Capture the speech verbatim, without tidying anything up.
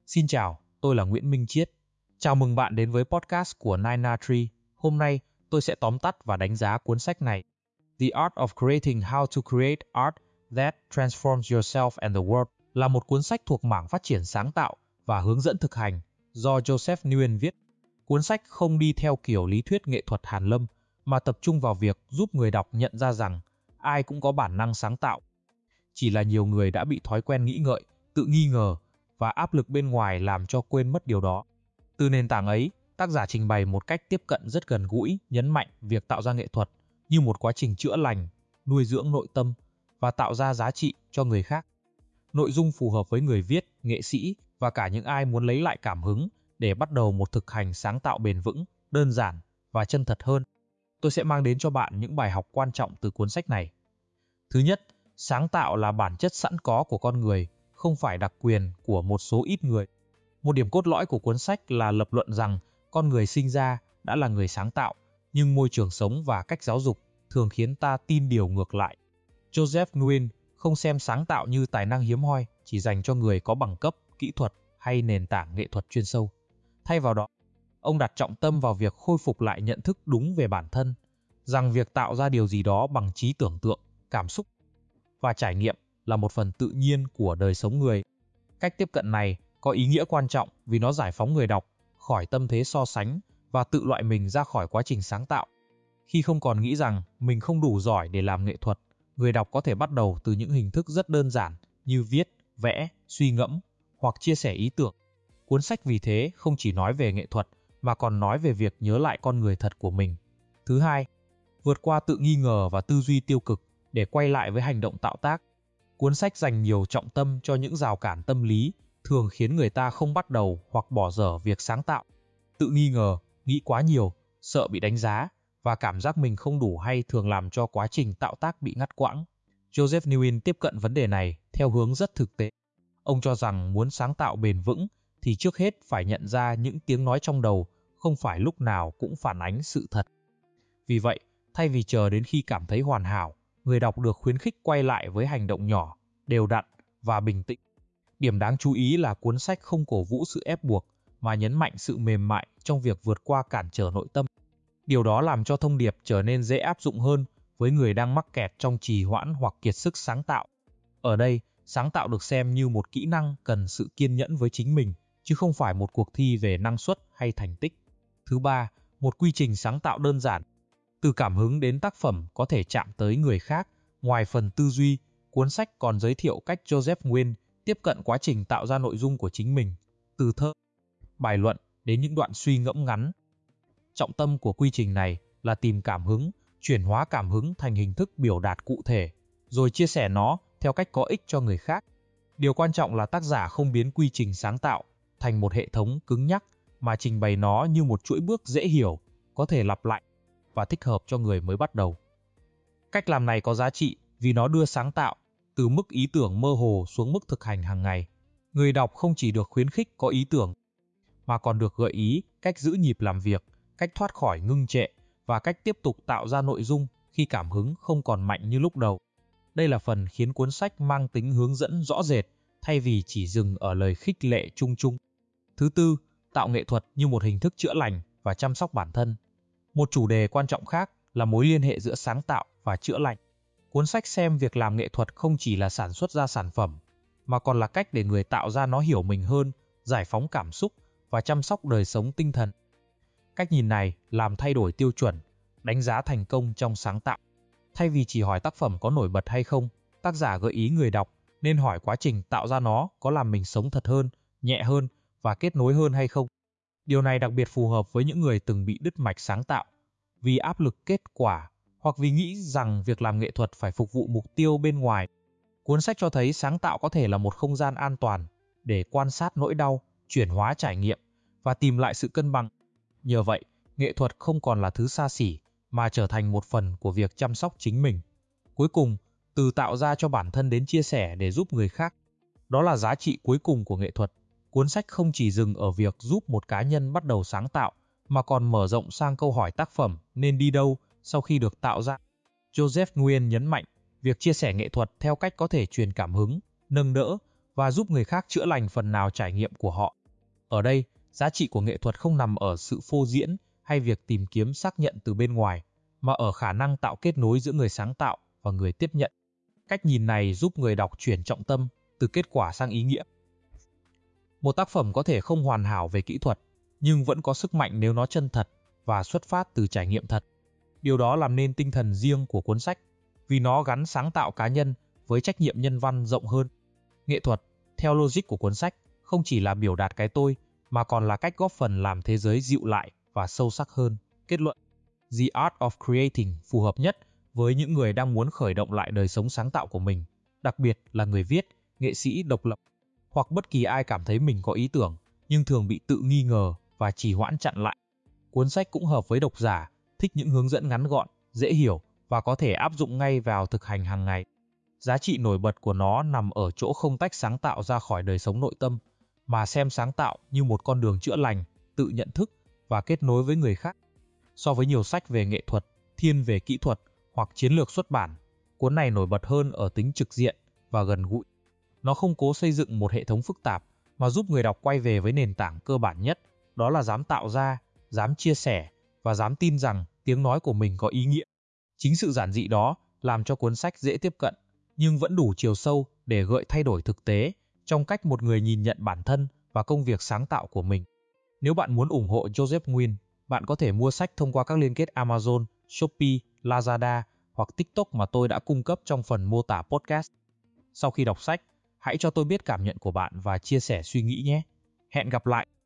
Xin chào, tôi là Nguyễn Minh Chiết. Chào mừng bạn đến với podcast của Nine Tree. Hôm nay, tôi sẽ tóm tắt và đánh giá cuốn sách này. The Art of Creating: How to Create Art That Transforms Yourself and the World là một cuốn sách thuộc mảng phát triển sáng tạo và hướng dẫn thực hành do Joseph Nguyen viết. Cuốn sách không đi theo kiểu lý thuyết nghệ thuật hàn lâm, mà tập trung vào việc giúp người đọc nhận ra rằng ai cũng có bản năng sáng tạo. Chỉ là nhiều người đã bị thói quen nghĩ ngợi, tự nghi ngờ và áp lực bên ngoài làm cho quên mất điều đó. Từ nền tảng ấy, tác giả trình bày một cách tiếp cận rất gần gũi, nhấn mạnh việc tạo ra nghệ thuật như một quá trình chữa lành, nuôi dưỡng nội tâm và tạo ra giá trị cho người khác. Nội dung phù hợp với người viết, nghệ sĩ và cả những ai muốn lấy lại cảm hứng để bắt đầu một thực hành sáng tạo bền vững, đơn giản và chân thật hơn. Tôi sẽ mang đến cho bạn những bài học quan trọng từ cuốn sách này. Thứ nhất, sáng tạo là bản chất sẵn có của con người, không phải đặc quyền của một số ít người. Một điểm cốt lõi của cuốn sách là lập luận rằng con người sinh ra đã là người sáng tạo, nhưng môi trường sống và cách giáo dục thường khiến ta tin điều ngược lại. Joseph Nguyen không xem sáng tạo như tài năng hiếm hoi chỉ dành cho người có bằng cấp, kỹ thuật hay nền tảng nghệ thuật chuyên sâu. Thay vào đó, ông đặt trọng tâm vào việc khôi phục lại nhận thức đúng về bản thân, rằng việc tạo ra điều gì đó bằng trí tưởng tượng, cảm xúc và trải nghiệm là một phần tự nhiên của đời sống người. Cách tiếp cận này có ý nghĩa quan trọng vì nó giải phóng người đọc khỏi tâm thế so sánh và tự loại mình ra khỏi quá trình sáng tạo. Khi không còn nghĩ rằng mình không đủ giỏi để làm nghệ thuật, người đọc có thể bắt đầu từ những hình thức rất đơn giản như viết, vẽ, suy ngẫm hoặc chia sẻ ý tưởng. Cuốn sách vì thế không chỉ nói về nghệ thuật mà còn nói về việc nhớ lại con người thật của mình. Thứ hai, vượt qua tự nghi ngờ và tư duy tiêu cực để quay lại với hành động tạo tác. Cuốn sách dành nhiều trọng tâm cho những rào cản tâm lý thường khiến người ta không bắt đầu hoặc bỏ dở việc sáng tạo. Tự nghi ngờ, nghĩ quá nhiều, sợ bị đánh giá và cảm giác mình không đủ hay thường làm cho quá trình tạo tác bị ngắt quãng. Joseph Nguyen tiếp cận vấn đề này theo hướng rất thực tế. Ông cho rằng muốn sáng tạo bền vững thì trước hết phải nhận ra những tiếng nói trong đầu không phải lúc nào cũng phản ánh sự thật. Vì vậy, thay vì chờ đến khi cảm thấy hoàn hảo, người đọc được khuyến khích quay lại với hành động nhỏ, đều đặn và bình tĩnh. Điểm đáng chú ý là cuốn sách không cổ vũ sự ép buộc, mà nhấn mạnh sự mềm mại trong việc vượt qua cản trở nội tâm. Điều đó làm cho thông điệp trở nên dễ áp dụng hơn với người đang mắc kẹt trong trì hoãn hoặc kiệt sức sáng tạo. Ở đây, sáng tạo được xem như một kỹ năng cần sự kiên nhẫn với chính mình, chứ không phải một cuộc thi về năng suất hay thành tích. Thứ ba, một quy trình sáng tạo đơn giản. Từ cảm hứng đến tác phẩm có thể chạm tới người khác. Ngoài phần tư duy, cuốn sách còn giới thiệu cách Joseph Nguyen tiếp cận quá trình tạo ra nội dung của chính mình, từ thơ, bài luận đến những đoạn suy ngẫm ngắn. Trọng tâm của quy trình này là tìm cảm hứng, chuyển hóa cảm hứng thành hình thức biểu đạt cụ thể, rồi chia sẻ nó theo cách có ích cho người khác. Điều quan trọng là tác giả không biến quy trình sáng tạo thành một hệ thống cứng nhắc, mà trình bày nó như một chuỗi bước dễ hiểu, có thể lặp lại và thích hợp cho người mới bắt đầu. Cách làm này có giá trị vì nó đưa sáng tạo từ mức ý tưởng mơ hồ xuống mức thực hành hàng ngày. Người đọc không chỉ được khuyến khích có ý tưởng, mà còn được gợi ý cách giữ nhịp làm việc, cách thoát khỏi ngưng trệ và cách tiếp tục tạo ra nội dung khi cảm hứng không còn mạnh như lúc đầu. Đây là phần khiến cuốn sách mang tính hướng dẫn rõ rệt thay vì chỉ dừng ở lời khích lệ chung chung. Thứ tư, tạo nghệ thuật như một hình thức chữa lành và chăm sóc bản thân. Một chủ đề quan trọng khác là mối liên hệ giữa sáng tạo và chữa lành. Cuốn sách xem việc làm nghệ thuật không chỉ là sản xuất ra sản phẩm, mà còn là cách để người tạo ra nó hiểu mình hơn, giải phóng cảm xúc và chăm sóc đời sống tinh thần. Cách nhìn này làm thay đổi tiêu chuẩn, đánh giá thành công trong sáng tạo. Thay vì chỉ hỏi tác phẩm có nổi bật hay không, tác giả gợi ý người đọc nên hỏi quá trình tạo ra nó có làm mình sống thật hơn, nhẹ hơn và kết nối hơn hay không. Điều này đặc biệt phù hợp với những người từng bị đứt mạch sáng tạo, vì áp lực kết quả hoặc vì nghĩ rằng việc làm nghệ thuật phải phục vụ mục tiêu bên ngoài. Cuốn sách cho thấy sáng tạo có thể là một không gian an toàn để quan sát nỗi đau, chuyển hóa trải nghiệm và tìm lại sự cân bằng. Nhờ vậy, nghệ thuật không còn là thứ xa xỉ mà trở thành một phần của việc chăm sóc chính mình. Cuối cùng, từ tạo ra cho bản thân đến chia sẻ để giúp người khác, đó là giá trị cuối cùng của nghệ thuật. Cuốn sách không chỉ dừng ở việc giúp một cá nhân bắt đầu sáng tạo, mà còn mở rộng sang câu hỏi tác phẩm nên đi đâu sau khi được tạo ra. Joseph Nguyen nhấn mạnh việc chia sẻ nghệ thuật theo cách có thể truyền cảm hứng, nâng đỡ và giúp người khác chữa lành phần nào trải nghiệm của họ. Ở đây, giá trị của nghệ thuật không nằm ở sự phô diễn hay việc tìm kiếm xác nhận từ bên ngoài, mà ở khả năng tạo kết nối giữa người sáng tạo và người tiếp nhận. Cách nhìn này giúp người đọc chuyển trọng tâm từ kết quả sang ý nghĩa. Một tác phẩm có thể không hoàn hảo về kỹ thuật, nhưng vẫn có sức mạnh nếu nó chân thật và xuất phát từ trải nghiệm thật. Điều đó làm nên tinh thần riêng của cuốn sách, vì nó gắn sáng tạo cá nhân với trách nhiệm nhân văn rộng hơn. Nghệ thuật, theo logic của cuốn sách, không chỉ là biểu đạt cái tôi, mà còn là cách góp phần làm thế giới dịu lại và sâu sắc hơn. Kết luận, The Art of Creating phù hợp nhất với những người đang muốn khởi động lại đời sống sáng tạo của mình, đặc biệt là người viết, nghệ sĩ độc lập, hoặc bất kỳ ai cảm thấy mình có ý tưởng, nhưng thường bị tự nghi ngờ và trì hoãn chặn lại. Cuốn sách cũng hợp với độc giả, thích những hướng dẫn ngắn gọn, dễ hiểu và có thể áp dụng ngay vào thực hành hàng ngày. Giá trị nổi bật của nó nằm ở chỗ không tách sáng tạo ra khỏi đời sống nội tâm, mà xem sáng tạo như một con đường chữa lành, tự nhận thức và kết nối với người khác. So với nhiều sách về nghệ thuật, thiên về kỹ thuật hoặc chiến lược xuất bản, cuốn này nổi bật hơn ở tính trực diện và gần gũi. Nó không cố xây dựng một hệ thống phức tạp, mà giúp người đọc quay về với nền tảng cơ bản nhất, đó là dám tạo ra, dám chia sẻ và dám tin rằng tiếng nói của mình có ý nghĩa. Chính sự giản dị đó làm cho cuốn sách dễ tiếp cận, nhưng vẫn đủ chiều sâu để gợi thay đổi thực tế trong cách một người nhìn nhận bản thân và công việc sáng tạo của mình. Nếu bạn muốn ủng hộ Joseph Nguyen, bạn có thể mua sách thông qua các liên kết Amazon, Shopee, Lazada hoặc TikTok mà tôi đã cung cấp trong phần mô tả podcast. Sau khi đọc sách, hãy cho tôi biết cảm nhận của bạn và chia sẻ suy nghĩ nhé. Hẹn gặp lại!